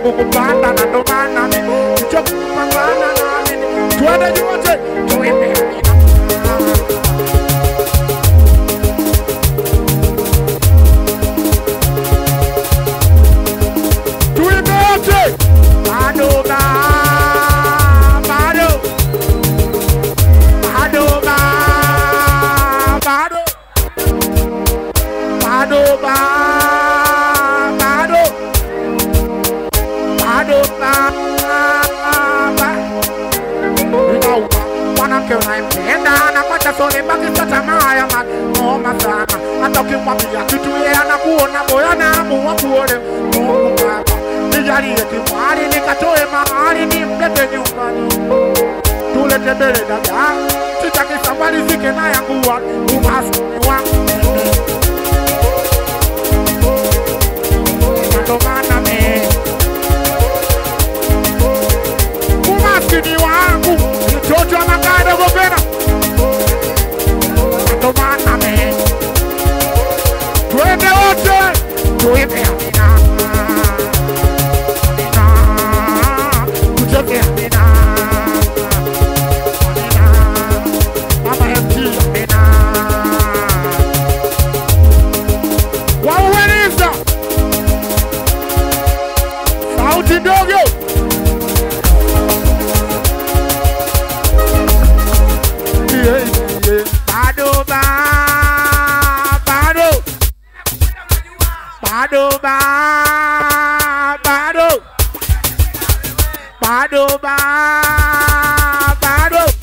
yangu kupanda na ndo maana mimi nichokupambana na mimi. Twende wote tuimbe ukimwambia kitu yeye anakuona boya na amua kuone. Mungu Baba nijalie kimwali nikatoe mahali nimlete nyumbani tulete mbele dada sitaki safari zike na yangu wa umaskini wangu ndo maana mimi umaskini wangu mtoto wa makada gopena ndo maana mimi twende wote tuimbe amina amina tucheke amina amina mama MT amina wauweliza sauti ndogo bado bado